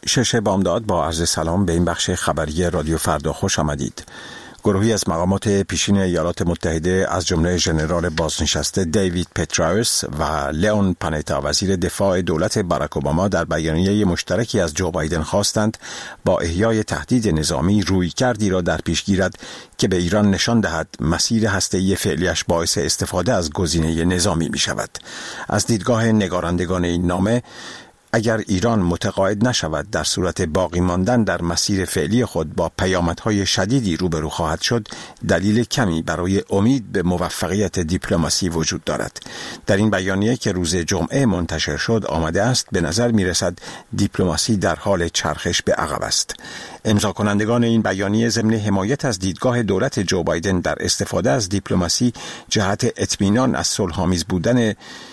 شش بامداد با عرض سلام به این بخش خبری رادیو فردا خوش آمدید. گروهی از مقامات پیشین ایالات متحده از جمله ژنرال بازنشسته دیوید پتراوس و لئون پانتا وزیر دفاع دولت باراک اوباما در بیانیه مشترکی از جو بایدن خواستند با احیای تهدید نظامی رویکردی را در پیش گیرد که به ایران نشان دهد مسیر هسته‌ای فعلیش باعث استفاده از گزینه نظامی می شود. از دیدگاه نگارندگان این نامه، اگر ایران متقاعد نشود در صورت باقی ماندن در مسیر فعلی خود با پیامدهای شدیدی روبرو خواهد شد، دلیل کمی برای امید به موفقیت دیپلماسی وجود دارد. در این بیانیه که روز جمعه منتشر شد آمده است به نظر می رسد دیپلماسی در حال چرخش به عقب است. امضا کنندگان این بیانیه ضمن حمایت از دیدگاه دولت جو بایدن در استفاده از دیپلماسی جهت اطمینان از صلح‌آمیز بودن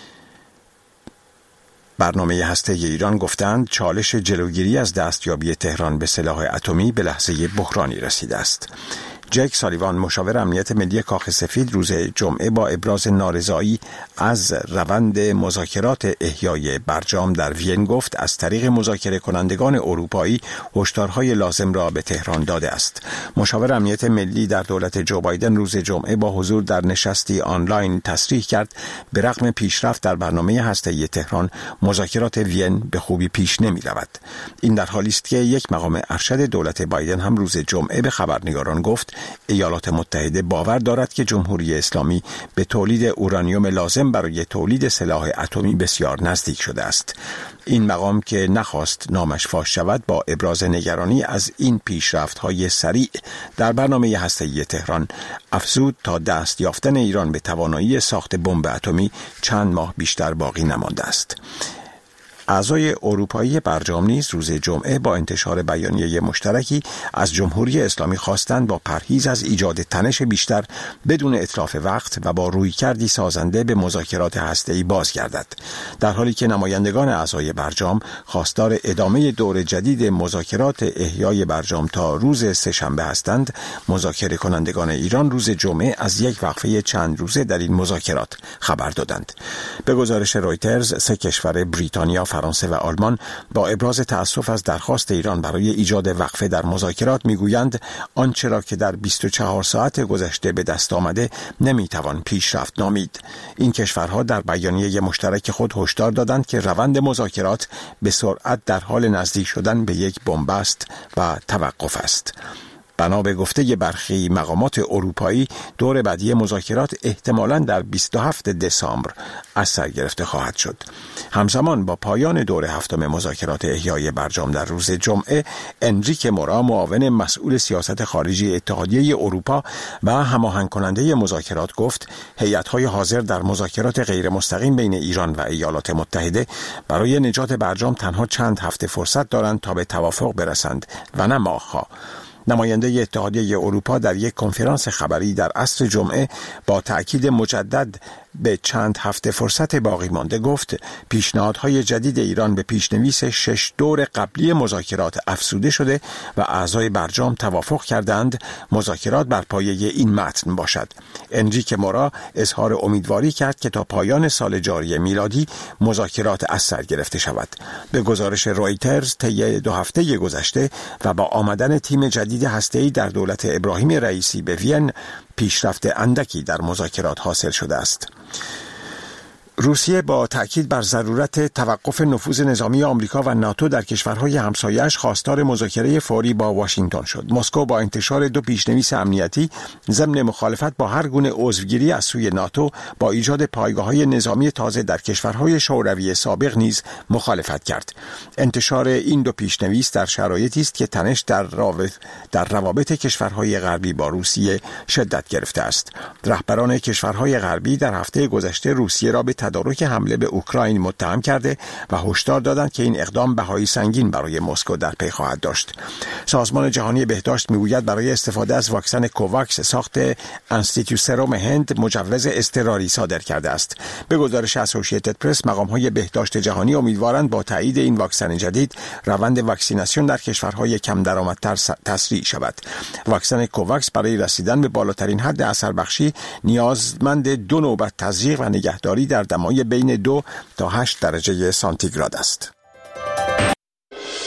برنامه هسته‌ای ایران گفتند چالش جلوگیری از دستیابی تهران به سلاح اتمی به لحظه بحرانی رسیده است. جک سالیوان مشاور امنیت ملی کاخ سفید روز جمعه با ابراز نارضایی از روند مذاکرات احیای برجام در وین گفت از طریق مذاکره کنندگان اروپایی هشدارهای لازم را به تهران داده است. مشاور امنیت ملی در دولت جو بایدن روز جمعه با حضور در نشستی آنلاین تصریح کرد به رغم پیشرفت در برنامه هسته‌ای تهران مذاکرات وین به خوبی پیش نمی رود. این در حالی است که یک مقام ارشد دولت بایدن هم روز جمعه به خبرنگاران گفت ایالات متحده باور دارد که جمهوری اسلامی به تولید اورانیوم لازم برای تولید سلاح اتمی بسیار نزدیک شده است. این مقام که نخواست نامش فاش شود با ابراز نگرانی از این پیشرفت‌های سریع در برنامه هسته‌ای تهران افزود تا دست یافتن ایران به توانایی ساخت بمب اتمی چند ماه بیشتر باقی نمانده است. اعضای اروپایی برجام نیز روز جمعه با انتشار بیانیه مشترکی از جمهوری اسلامی خواستند با پرهیز از ایجاد تنش بیشتر بدون اتلاف وقت و با رویکردی سازنده به مذاکرات هسته‌ای بازگردد. در حالی که نمایندگان اعضای برجام خواستار ادامه دور جدید مذاکرات احیای برجام تا روز سه‌شنبه هستند، مذاکره کنندگان ایران روز جمعه از یک وقفه چند روزه در این مذاکرات خبر دادند. به گزارش رویترز، سه کشور بریتانیا، فرانسه و آلمان با ابراز تأسف از درخواست ایران برای ایجاد وقفه در مذاکرات میگویند آنچه را که در 24 ساعت گذشته به دست آمده نمیتوان پیشرفت نامید. این کشورها در بیانیه مشترک خود هشدار دادند که روند مذاکرات به سرعت در حال نزدیک شدن به یک بنبست و توقف است. بنا به گفته برخی مقامات اروپایی دور بعدی مذاکرات احتمالاً در 27 دسامبر از سر گرفته خواهد شد. همزمان با پایان دور هفتم مذاکرات احیای برجام در روز جمعه، انریک مورا معاون مسئول سیاست خارجی اتحادیه اروپا و هماهنگ کننده مذاکرات گفت هیئت‌های حاضر در مذاکرات غیر مستقیم بین ایران و ایالات متحده برای نجات برجام تنها چند هفته فرصت دارند تا به توافق برسند و نه ماه‌ها. نماینده اتحادیه اروپا در یک کنفرانس خبری در عصر جمعه با تأکید مجدد به چند هفته فرصت باقی مانده گفت پیشنهادهای جدید ایران به پیشنویس 6 دور قبلی مذاکرات افزوده شده و اعضای برجام توافق کردند مذاکرات بر پایه این متن باشد. انریک مورا اظهار امیدواری کرد که تا پایان سال جاری میلادی مذاکرات از سر گرفته شود. به گزارش رویترز طی 2 هفته گذشته و با آمدن تیم جدید هسته‌ای در دولت ابراهیم رئیسی به وین پیشرفت اندکی در مذاکرات حاصل شده است. روسیه با تأکید بر ضرورت توقف نفوذ نظامی آمریکا و ناتو در کشورهای همسایه‌اش خواستار مذاکره فوری با واشنگتن شد. مسکو با انتشار 2 پیشنویس امنیتی ضمن مخالفت با هر گونه عضوگیری از سوی ناتو با ایجاد پایگاه‌های نظامی تازه در کشورهای شوروی سابق نیز مخالفت کرد. انتشار این 2 پیشنویس در شرایطی است که تنش در روابط کشورهای غربی با روسیه شدت گرفته است. رهبران کشورهای غربی در هفته گذشته روسیه را به تدارک حمله به اوکراین متهم کرده و هشدار دادند که این اقدام بهای سنگین برای مسکو در پی خواهد داشت. سازمان جهانی بهداشت میگوید برای استفاده از واکسن کوواکس ساخت انستیتو سروم هند مجوز اضطراری صادر کرده است. به گزارش اسوسییتد پرس، مقام‌های بهداشت جهانی امیدوارند با تایید این واکسن جدید روند واکسیناسیون در کشورهای کم درآمدتر تسریع شود. واکسن کوواکس برای رسیدن به بالاترین حد اثربخشی نیازمند 2 نوبت تزریق و نگهداری در دمای بین 2 تا 8 درجه سانتیگراد است.